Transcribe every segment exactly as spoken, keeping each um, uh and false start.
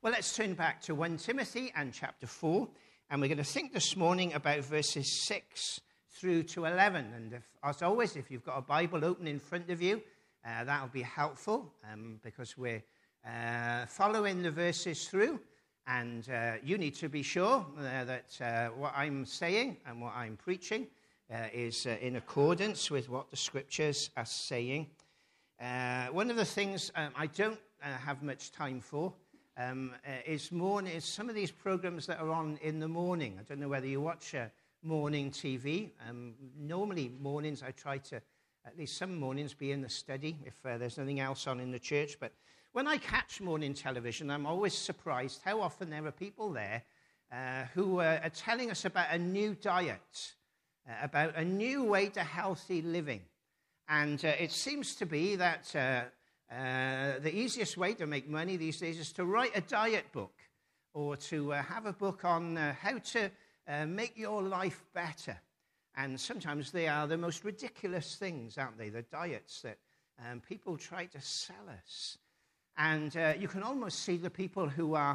Well, let's turn back to First Timothy and chapter four, and we're going to think this morning about verses six through to eleven. And if, as always, if you've got a Bible open in front of you, uh, that'll be helpful um, because we're uh, following the verses through, and uh, you need to be sure uh, that uh, what I'm saying and what I'm preaching uh, is uh, in accordance with what the Scriptures are saying. Uh, one of the things um, I don't uh, have much time for Um, uh, is, morning, is some of these programs that are on in the morning. I don't know whether you watch uh, morning T V. Um, normally mornings I try to, at least some mornings, be in the study if uh, there's nothing else on in the church. But when I catch morning television, I'm always surprised how often there are people there uh, who uh, are telling us about a new diet, uh, about a new way to healthy living. And uh, it seems to be that Uh, Uh, the easiest way to make money these days is to write a diet book or to uh, have a book on uh, how to uh, make your life better. And sometimes they are the most ridiculous things, aren't they? The diets that um, people try to sell us. And uh, you can almost see the people who are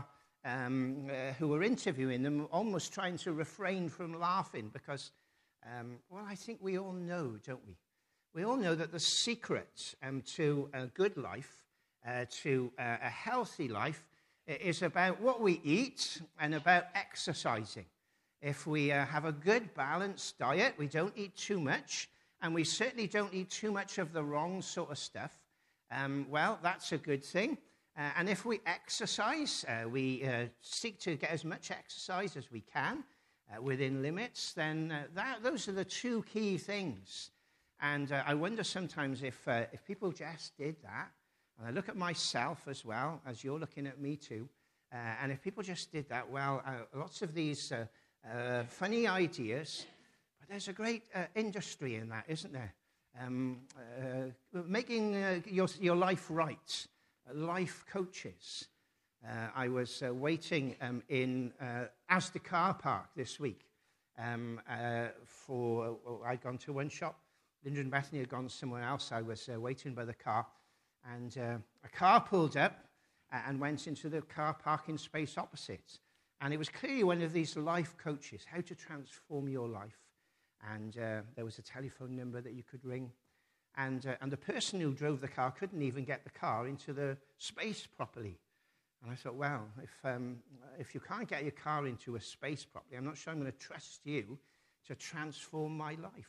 um, uh, who are interviewing them almost trying to refrain from laughing because, um, well, I think we all know, don't we? We all know that the secret um, to a good life, uh, to uh, a healthy life, is about what we eat and about exercising. If we uh, have a good balanced diet, we don't eat too much, and we certainly don't eat too much of the wrong sort of stuff, um, well, that's a good thing. Uh, and if we exercise, uh, we uh, seek to get as much exercise as we can uh, within limits, then uh, that, those are the two key things. And uh, I wonder sometimes if uh, if people just did that, and I look at myself as well, as you're looking at me too, uh, and if people just did that, well, uh, lots of these uh, uh, funny ideas, but there's a great uh, industry in that, isn't there? Um, uh, making uh, your, your life right, uh, life coaches. Uh, I was uh, waiting um, in uh, Asda car park this week um, uh, for, well, I'd gone to one shop. Linda and Bethany had gone somewhere else. I was uh, waiting by the car, and uh, a car pulled up and went into the car parking space opposite. And it was clearly one of these life coaches, how to transform your life. And uh, there was a telephone number that you could ring. And, uh, and the person who drove the car couldn't even get the car into the space properly. And I thought, well, if, um, if you can't get your car into a space properly, I'm not sure I'm going to trust you to transform my life.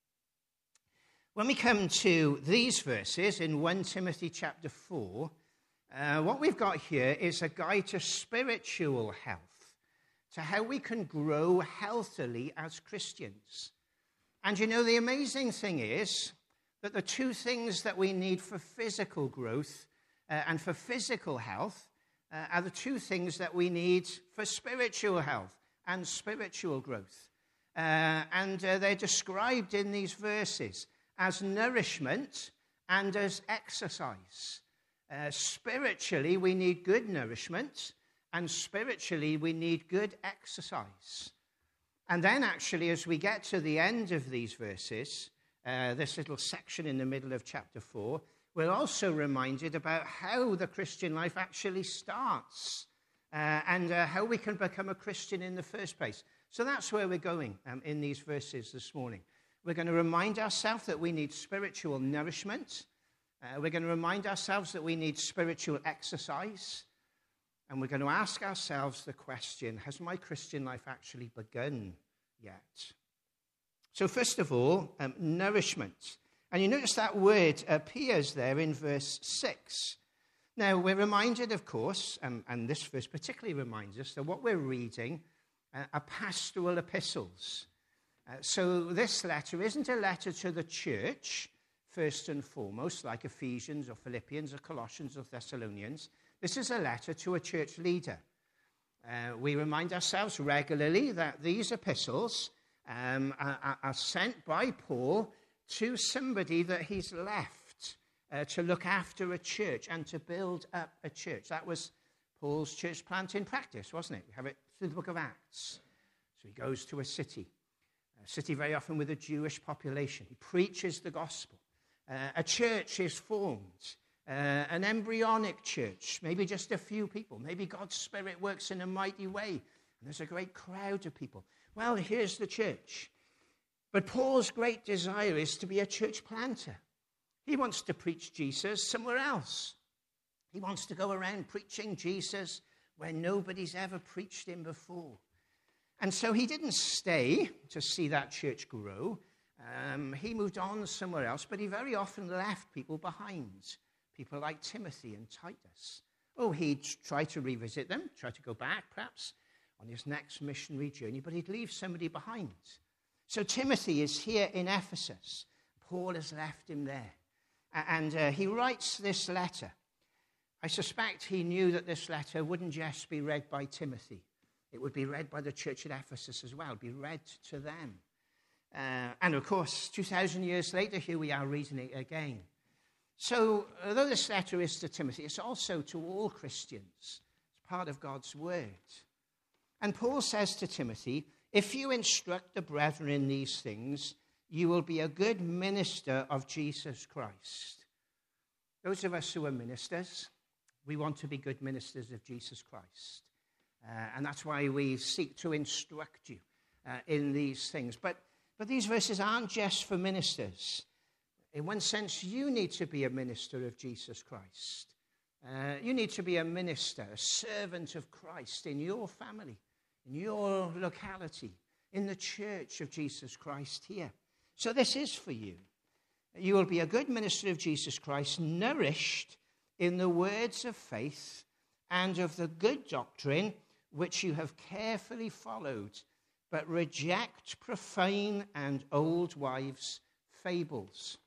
When we come to these verses in First Timothy chapter four, uh, what we've got here is a guide to spiritual health, to how we can grow healthily as Christians. And you know, the amazing thing is that the two things that we need for physical growth uh, and for physical health uh, are the two things that we need for spiritual health and spiritual growth. Uh, and uh, they're described in these verses as nourishment and as exercise. Uh, spiritually, we need good nourishment, and spiritually, we need good exercise. And then actually, as we get to the end of these verses, uh, this little section in the middle of chapter four, we're also reminded about how the Christian life actually starts uh, and uh, how we can become a Christian in the first place. So that's where we're going um, in these verses this morning. We're going to remind ourselves that we need spiritual nourishment. Uh, we're going to remind ourselves that we need spiritual exercise. And we're going to ask ourselves the question, has my Christian life actually begun yet? So first of all, um, nourishment. And you notice that word appears there in verse six. Now, we're reminded, of course, um, and this verse particularly reminds us that what we're reading uh, are pastoral epistles. Uh, so this letter isn't a letter to the church, first and foremost, like Ephesians or Philippians or Colossians or Thessalonians. This is a letter to a church leader. Uh, we remind ourselves regularly that these epistles um, are, are sent by Paul to somebody that he's left uh, to look after a church and to build up a church. That was Paul's church planting practice, wasn't it? We have it through the book of Acts. So he goes to a city. A city very often with a Jewish population. He preaches the gospel. Uh, a church is formed. uh, an embryonic church, maybe just a few people. Maybe God's Spirit works in a mighty way, and there's a great crowd of people. Well, here's the church. But Paul's great desire is to be a church planter. He wants to preach Jesus somewhere else. He wants to go around preaching Jesus where nobody's ever preached him before. And so he didn't stay to see that church grow. Um, he moved on somewhere else, but he very often left people behind, people like Timothy and Titus. Oh, he'd try to revisit them, try to go back perhaps on his next missionary journey, but he'd leave somebody behind. So Timothy is here in Ephesus. Paul has left him there. And uh, he writes this letter. I suspect he knew that this letter wouldn't just be read by Timothy. It would be read by the church at Ephesus as well, be read to them. Uh, and of course, two thousand years later, here we are reading it again. So, although this letter is to Timothy, it's also to all Christians. It's part of God's word. And Paul says to Timothy, if you instruct the brethren in these things, you will be a good minister of Jesus Christ. Those of us who are ministers, we want to be good ministers of Jesus Christ. Uh, and that's why we seek to instruct you uh, in these things. But, but these verses aren't just for ministers. In one sense, you need to be a minister of Jesus Christ. Uh, you need to be a minister, a servant of Christ in your family, in your locality, in the church of Jesus Christ here. So this is for you. You will be a good minister of Jesus Christ, nourished in the words of faith and of the good doctrine which you have carefully followed, but reject profane and old wives' fables.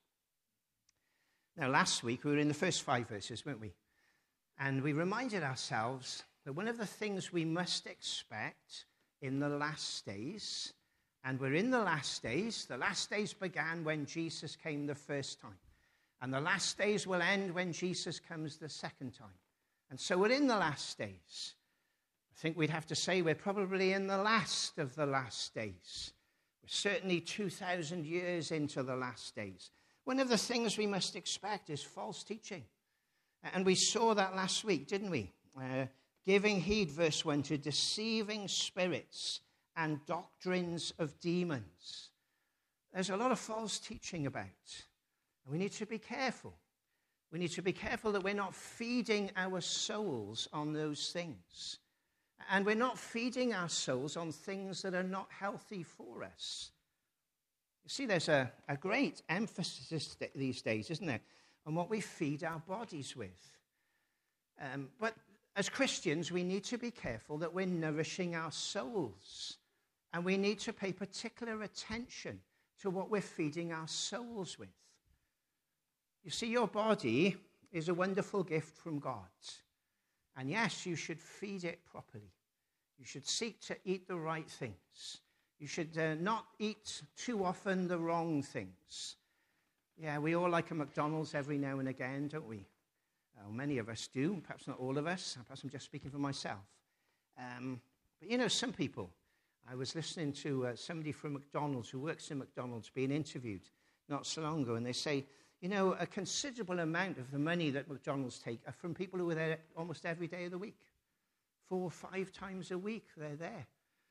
Now, last week we were in the first five verses, weren't we? And we reminded ourselves that one of the things we must expect in the last days, and we're in the last days. The last days began when Jesus came the first time. And the last days will end when Jesus comes the second time. And so we're in the last days. I think we'd have to say we're probably in the last of the last days. We're certainly two thousand years into the last days. One of the things we must expect is false teaching. And we saw that last week, didn't we? Uh, giving heed, verse one, to deceiving spirits and doctrines of demons. There's a lot of false teaching about, and we need to be careful. We need to be careful that we're not feeding our souls on those things. And we're not feeding our souls on things that are not healthy for us. You see, there's a, a great emphasis these days, isn't there, on what we feed our bodies with. Um, but as Christians, we need to be careful that we're nourishing our souls. And we need to pay particular attention to what we're feeding our souls with. You see, your body is a wonderful gift from God. And yes, you should feed it properly. You should seek to eat the right things. You should uh, not eat too often the wrong things. Yeah, we all like a McDonald's every now and again, don't we? Well, many of us do, perhaps not all of us. Perhaps I'm just speaking for myself. Um, but you know, some people, I was listening to uh, somebody from McDonald's who works in McDonald's being interviewed not so long ago, and they say, you know, a considerable amount of the money that McDonald's take are from people who are there almost every day of the week. Four or five times a week, they're there.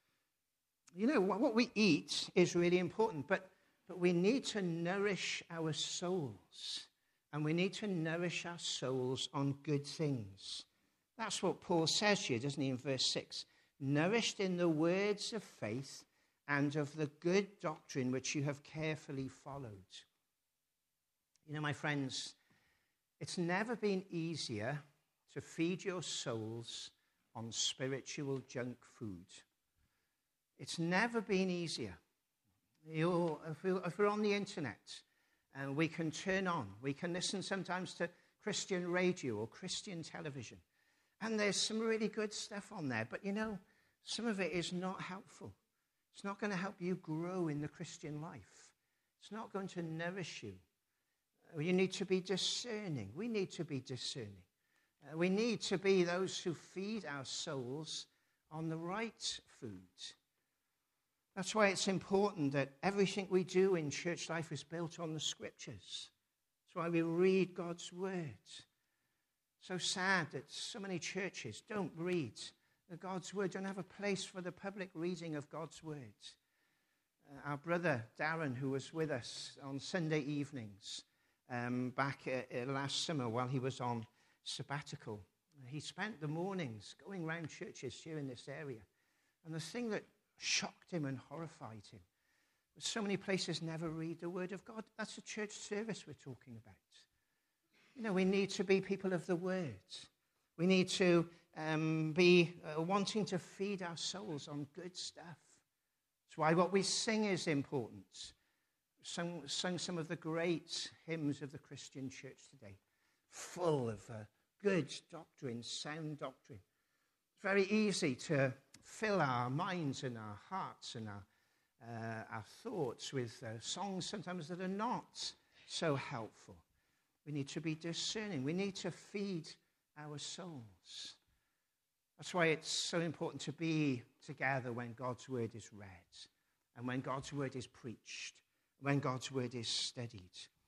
You know, what we eat is really important, but, but we need to nourish our souls, and we need to nourish our souls on good things. That's what Paul says here, doesn't he, in verse six? Nourished in the words of faith and of the good doctrine which you have carefully followed. You know, my friends, it's never been easier to feed your souls on spiritual junk food. It's never been easier. You, if, we, if we're on the internet, and we can turn on, we can listen sometimes to Christian radio or Christian television, and there's some really good stuff on there, but you know, some of it is not helpful. It's not going to help you grow in the Christian life. It's not going to nourish you. You need to be discerning. We need to be discerning. Uh, we need to be those who feed our souls on the right food. That's why it's important that everything we do in church life is built on the scriptures. That's why we read God's word. So sad that so many churches don't read God's word, don't have a place for the public reading of God's words. Uh, our brother Darren, who was with us on Sunday evenings um, back uh, uh, last summer while he was on sabbatical, he spent the mornings going around churches here in this area. And the thing that shocked him and horrified him was so many places never read the word of God. That's a church service we're talking about. You know, we need to be people of the word. We need to um, be uh, wanting to feed our souls on good stuff. That's why what we sing is important. Sung, sung some of the great hymns of the Christian church today, full of uh, good doctrine, sound doctrine. It's very easy to fill our minds and our hearts and our, uh, our thoughts with uh, songs sometimes that are not so helpful. We need to be discerning. We need to feed our souls. That's why it's so important to be together when God's word is read and when God's word is preached, when God's word is studied.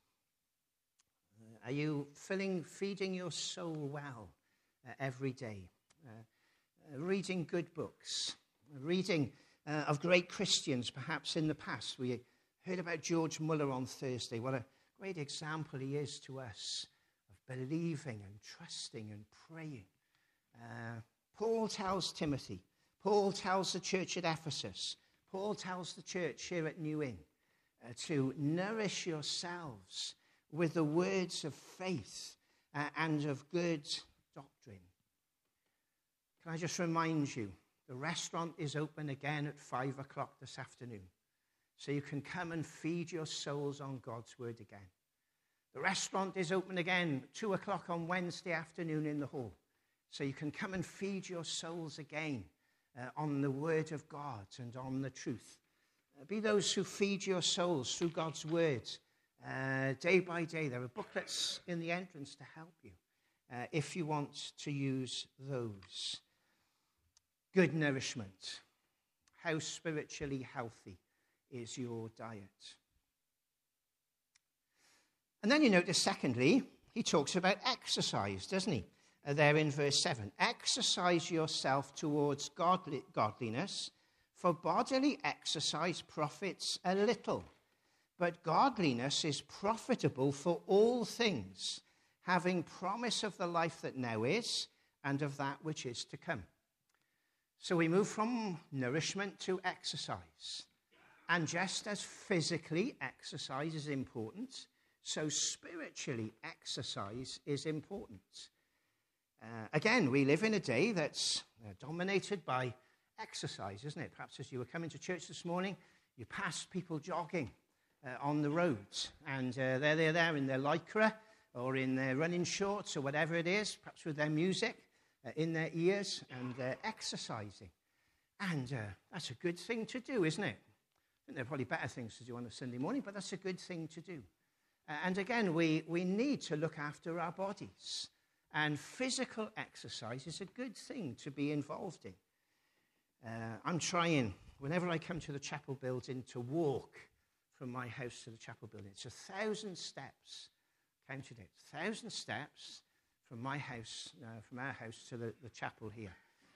Uh, are you filling, feeding your soul well uh, every day? Uh, uh, reading good books, reading uh, of great Christians perhaps in the past. We heard about George Muller on Thursday. What a great example he is to us of believing and trusting and praying. Uh, Paul tells Timothy, Paul tells the church at Ephesus, Paul tells the church here at New Inn uh, to nourish yourselves with the words of faith uh, and of good doctrine. Can I just remind you, the restaurant is open again at five o'clock this afternoon. So you can come and feed your souls on God's word again. The restaurant is open again, two o'clock on Wednesday afternoon in the hall. So you can come and feed your souls again uh, on the word of God and on the truth. Uh, be those who feed your souls through God's word uh, day by day. There are booklets in the entrance to help you uh, if you want to use those. Good nourishment. How spiritually healthy is your diet? And then you notice, secondly, he talks about exercise, doesn't he? Uh, there in verse seven. Exercise yourself towards godly, godliness, for bodily exercise profits a little, but godliness is profitable for all things, having promise of the life that now is and of that which is to come. So we move from nourishment to exercise. And just as physically exercise is important, so spiritually exercise is important. Uh, again, we live in a day that's uh, dominated by exercise, isn't it? Perhaps as you were coming to church this morning, you passed people jogging uh, on the roads, and uh, they're, they're there in their lycra or in their running shorts or whatever it is, perhaps with their music uh, in their ears, and uh, exercising. And uh, that's a good thing to do, isn't it? I think there are probably better things to do on a Sunday morning, but that's a good thing to do. Uh, and again, we, we need to look after our bodies. And physical exercise is a good thing to be involved in. Uh, I'm trying, whenever I come to the chapel building, to walk from my house to the chapel building. It's a thousand steps. Counted it. A thousand steps from my house, uh, from our house to the, the chapel here.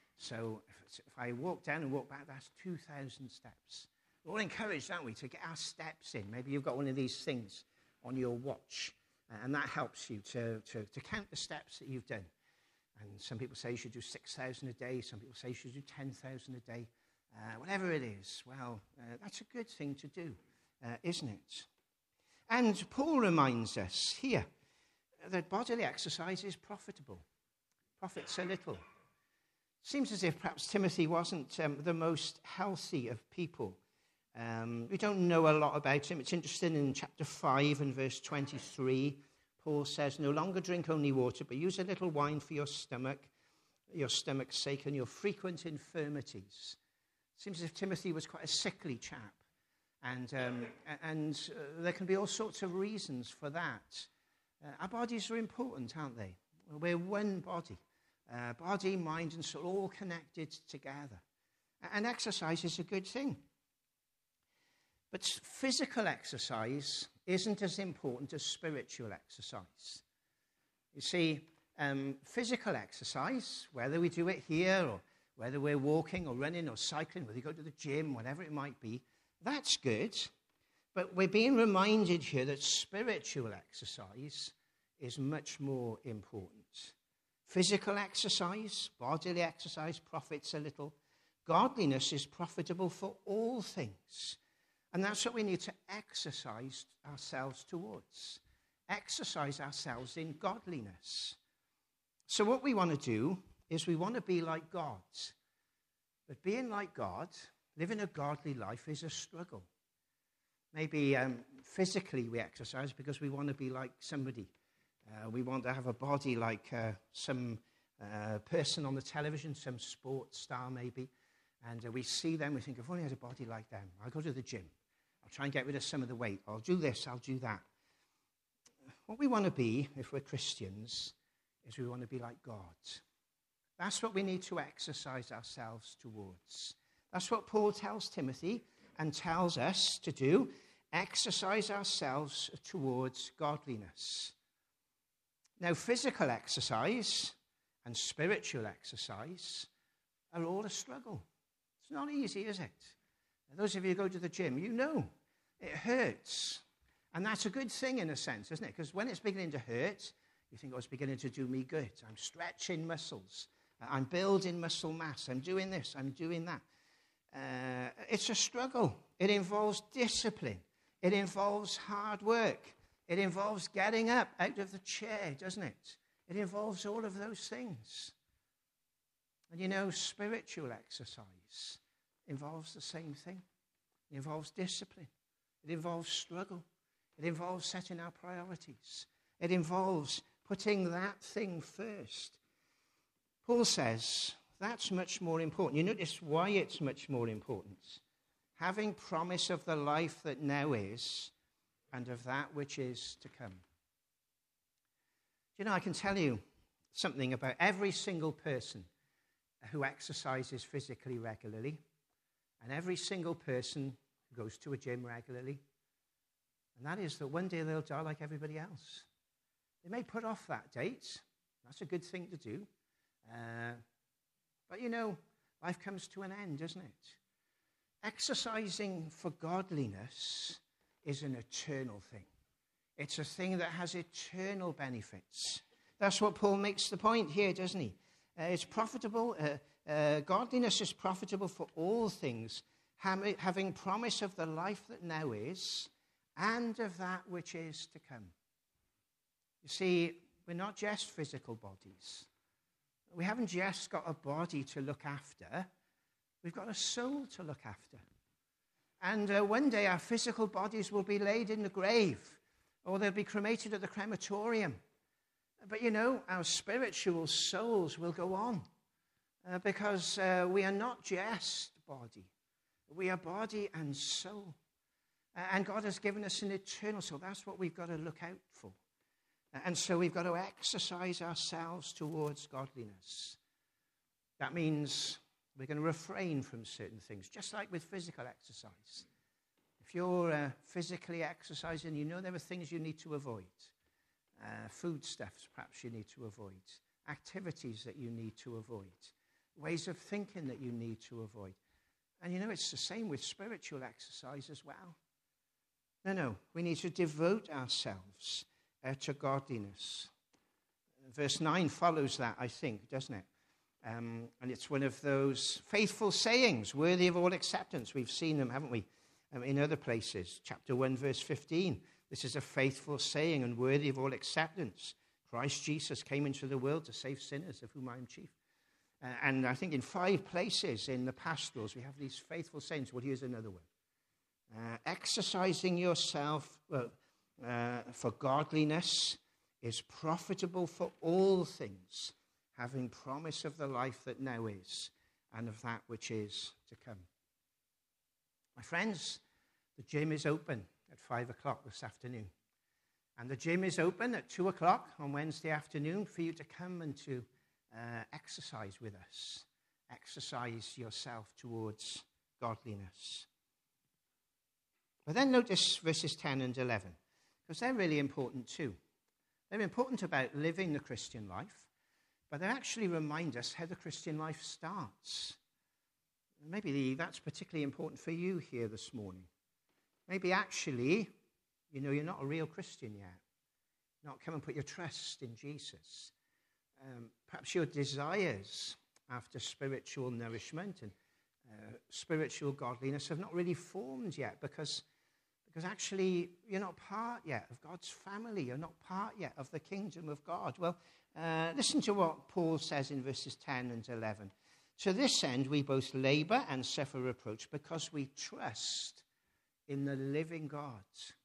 So if, if I walk down and walk back, that's two thousand steps. We're all encouraged, aren't we, to get our steps in. Maybe you've got one of these things on your watch, and that helps you to, to, to count the steps that you've done. And some people say you should do six thousand a day. Some people say you should do ten thousand a day. Uh, whatever it is, well, uh, that's a good thing to do, uh, isn't it? And Paul reminds us here that bodily exercise is profitable. Profits a little. Seems as if perhaps Timothy wasn't um, the most healthy of people. Um, we don't know a lot about him. It's interesting in chapter five and verse twenty-three, Paul says, "No longer drink only water, but use a little wine for your stomach, your stomach's sake, and your frequent infirmities." Seems as if Timothy was quite a sickly chap. And, um, and uh, there can be all sorts of reasons for that. Uh, our bodies are important, aren't they? We're one body. Uh, body, mind, and soul all connected together. And exercise is a good thing. But physical exercise isn't as important as spiritual exercise. You see, um, physical exercise, whether we do it here or whether we're walking or running or cycling, whether you go to the gym, whatever it might be, that's good. But we're being reminded here that spiritual exercise is much more important. Physical exercise, bodily exercise profits a little. Godliness is profitable for all things. And that's what we need to exercise ourselves towards. Exercise ourselves in godliness. So what we want to do is we want to be like God. But being like God, living a godly life is a struggle. Maybe um, physically we exercise because we want to be like somebody. Uh, we want to have a body like uh, some uh, person on the television, some sports star maybe. And uh, we see them, we think, if only I had a body like them. I'll go to the gym. I'll try and get rid of some of the weight. I'll do this, I'll do that. What we want to be, if we're Christians, is we want to be like God. That's what we need to exercise ourselves towards. That's what Paul tells Timothy and tells us to do. Exercise ourselves towards godliness. Now, physical exercise and spiritual exercise are all a struggle. It's not easy, is it? And those of you who go to the gym, you know it hurts. And that's a good thing in a sense, isn't it? Because when it's beginning to hurt, you think, oh, it's beginning to do me good. I'm stretching muscles. I'm building muscle mass. I'm doing this. I'm doing that. Uh, it's a struggle. It involves discipline. It involves hard work. It involves getting up out of the chair, doesn't it? It involves all of those things. And you know, spiritual exercise involves the same thing. It involves discipline. It involves struggle. It involves setting our priorities. It involves putting that thing first. Paul says that's much more important. You notice why it's much more important. Having promise of the life that now is and of that which is to come. You know, I can tell you something about every single person who exercises physically regularly and every single person who goes to a gym regularly. And that is that one day they'll die like everybody else. They may put off that date. That's a good thing to do. Uh, but, you know, life comes to an end, doesn't it? Exercising for godliness is an eternal thing. It's a thing that has eternal benefits. That's what Paul makes the point here, doesn't he? Uh, it's profitable. Uh, uh, godliness is profitable for all things, ham- having promise of the life that now is and of that which is to come. You see, we're not just physical bodies. We haven't just got a body to look after. We've got a soul to look after. And uh, one day our physical bodies will be laid in the grave, or they'll be cremated at the crematorium. But you know, our spiritual souls will go on, uh, because uh, we are not just body. We are body and soul. Uh, and God has given us an eternal soul. That's what we've got to look out for. Uh, and so we've got to exercise ourselves towards godliness. That means we're going to refrain from certain things, just like with physical exercise. If you're uh, physically exercising, you know there are things you need to avoid. Uh, foodstuffs, perhaps you need to avoid. Activities that you need to avoid. Ways of thinking that you need to avoid. And you know, it's the same with spiritual exercise as well. No, no, we need to devote ourselves uh, to godliness. Verse nine follows that, I think, doesn't it? Um, and it's one of those faithful sayings, worthy of all acceptance. We've seen them, haven't we, um, in other places. Chapter one, verse fifteen. This is a faithful saying and worthy of all acceptance. Christ Jesus came into the world to save sinners, of whom I am chief. Uh, and I think in five places in the pastorals we have these faithful sayings. Well, here's another one. Uh, exercising yourself well, uh, for godliness is profitable for all things, having promise of the life that now is and of that which is to come. My friends, the gym is open at five o'clock this afternoon. And the gym is open at two o'clock on Wednesday afternoon for you to come and to uh, exercise with us. Exercise yourself towards godliness. But then notice verses ten and eleven, because they're really important too. They're important about living the Christian life, but they actually remind us how the Christian life starts. Maybe that's particularly important for you here this morning. Maybe actually, you know, you're not a real Christian yet. Not come and put your trust in Jesus. Um, perhaps your desires after spiritual nourishment and uh, spiritual godliness have not really formed yet because, because actually you're not part yet of God's family. You're not part yet of the kingdom of God. Well, uh, listen to what Paul says in verses ten and eleven. To this end, we both labor and suffer reproach because we trust in the living God.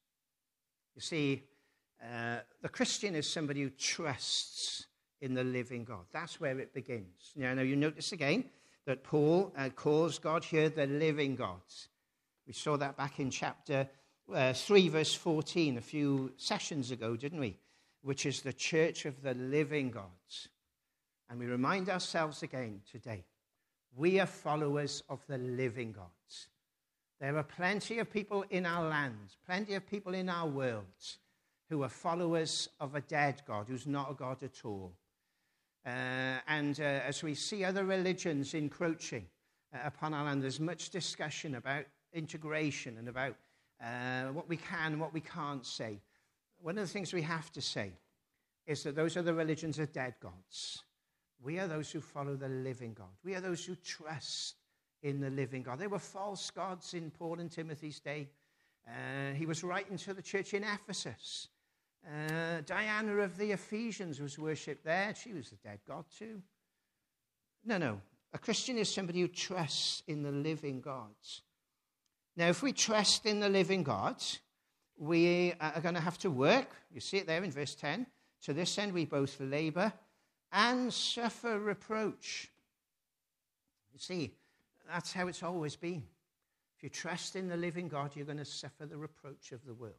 You see, uh, the Christian is somebody who trusts in the living God. That's where it begins. Now, now you notice again that Paul uh, calls God here the living God. We saw that back in chapter uh, three, verse fourteen, a few sessions ago, didn't we? Which is the church of the living God. And we remind ourselves again today, we are followers of the living God. There are plenty of people in our land, plenty of people in our world who are followers of a dead God, who's not a God at all. Uh, and uh, as we see other religions encroaching uh, upon our land, there's much discussion about integration and about uh, what we can and what we can't say. One of the things we have to say is that those other religions are dead gods. We are those who follow the living God. We are those who trust in the living God. They were false gods in Paul and Timothy's day. Uh, he was writing to the church in Ephesus. Uh, Diana of the Ephesians was worshipped there. She was a dead god too. No, no. A Christian is somebody who trusts in the living God. Now, if we trust in the living God, we are going to have to work. You see it there in verse ten. To this end, we both labor and suffer reproach. You see, that's how it's always been. If you trust in the living God, you're going to suffer the reproach of the world.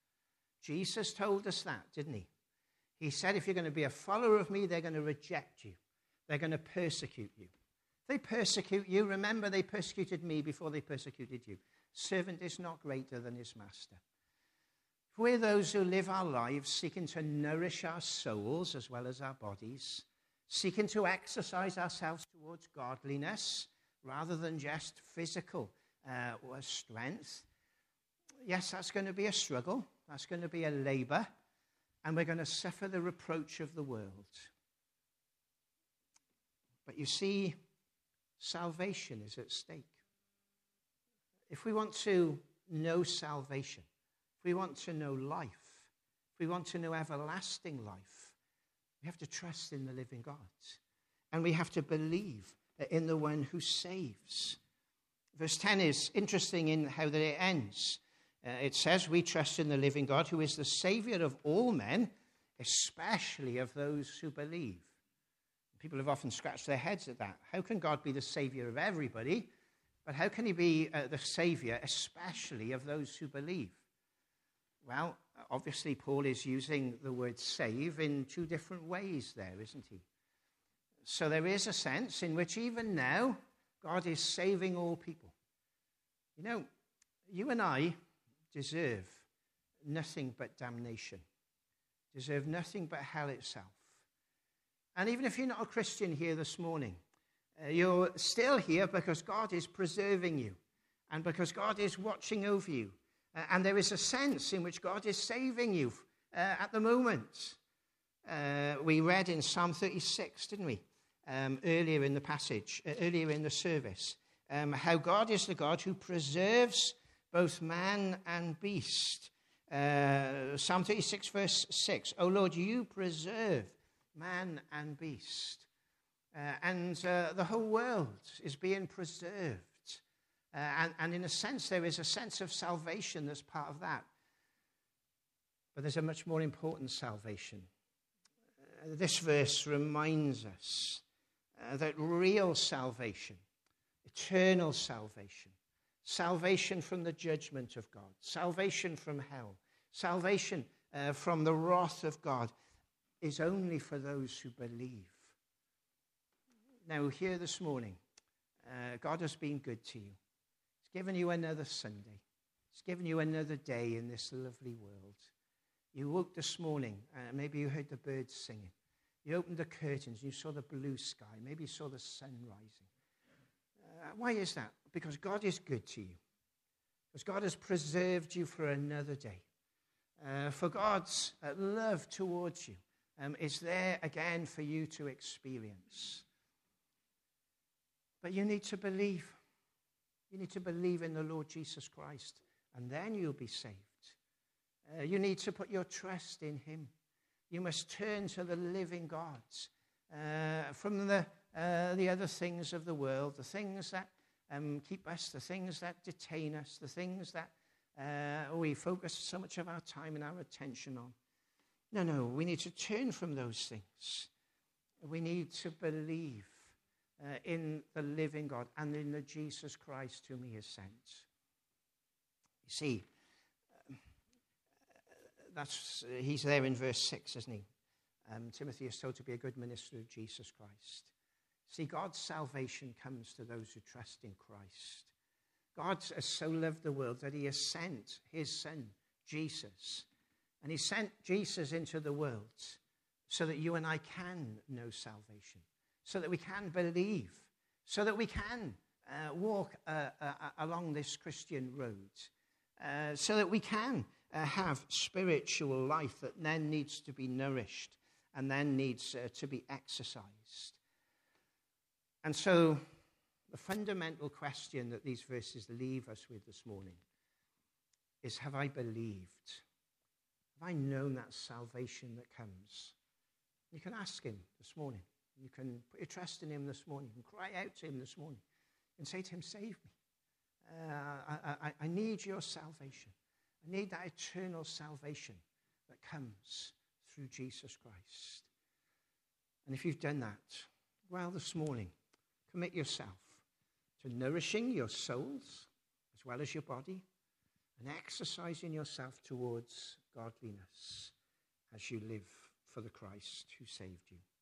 Jesus told us that, didn't he? He said, if you're going to be a follower of me, they're going to reject you. They're going to persecute you. If they persecute you, remember they persecuted me before they persecuted you. Servant is not greater than his master. If we're those who live our lives seeking to nourish our souls as well as our bodies, seeking to exercise ourselves towards godliness rather than just physical uh, strength, yes, that's going to be a struggle. That's going to be a labor. And we're going to suffer the reproach of the world. But you see, salvation is at stake. If we want to know salvation, if we want to know life, if we want to know everlasting life, we have to trust in the living God. And we have to believe in the one who saves. Verse ten is interesting in how that it ends. Uh, it says, we trust in the living God who is the Savior of all men, especially of those who believe. People have often scratched their heads at that. How can God be the Savior of everybody? But how can he be uh, the Savior, especially of those who believe? Well, obviously, Paul is using the word save in two different ways there, isn't he? So there is a sense in which even now, God is saving all people. You know, you and I deserve nothing but damnation, deserve nothing but hell itself. And even if you're not a Christian here this morning, uh, you're still here because God is preserving you and because God is watching over you. Uh, and there is a sense in which God is saving you uh, at the moment. Uh, we read in Psalm thirty-six, didn't we, um, earlier in the passage, uh, earlier in the service, um, how God is the God who preserves both man and beast. Uh, Psalm thirty-six, verse six. O Lord, you preserve man and beast. Uh, and uh, the whole world is being preserved. Uh, and, and in a sense, there is a sense of salvation that's part of that. But there's a much more important salvation. Uh, this verse reminds us uh, that real salvation, eternal salvation, salvation from the judgment of God, salvation from hell, salvation uh, from the wrath of God is only for those who believe. Now, here this morning, uh, God has been good to you. He's given you another Sunday. He's given you another day in this lovely world. You woke this morning, uh, maybe you heard the birds singing. You opened the curtains, you saw the blue sky. Maybe you saw the sun rising. Uh, why is that? Because God is good to you. Because God has preserved you for another day. Uh, for God's uh, love towards you um, is there again for you to experience. But you need to believe. You need to believe in the Lord Jesus Christ, and then you'll be saved. Uh, you need to put your trust in him. You must turn to the living God uh, from the, uh, the other things of the world, the things that um, keep us, the things that detain us, the things that uh, we focus so much of our time and our attention on. No, no, we need to turn from those things. We need to believe uh, in the living God and in the Jesus Christ whom he has sent. You see, That's, uh, he's there in verse six, isn't he? Um, Timothy is told to be a good minister of Jesus Christ. See, God's salvation comes to those who trust in Christ. God has so loved the world that he has sent his son, Jesus. And he sent Jesus into the world so that you and I can know salvation, so that we can believe, so that we can uh, walk uh, uh, along this Christian road, uh, so that we can Uh, have spiritual life that then needs to be nourished and then needs uh, to be exercised. And so the fundamental question that these verses leave us with this morning is, have I believed? Have I known that salvation that comes? You can ask him this morning. You can put your trust in him this morning. You can cry out to him this morning and say to him, save me. Uh, I, I, I need your salvation. I need that eternal salvation that comes through Jesus Christ. And if you've done that, well, this morning, commit yourself to nourishing your souls as well as your body and exercising yourself towards godliness as you live for the Christ who saved you.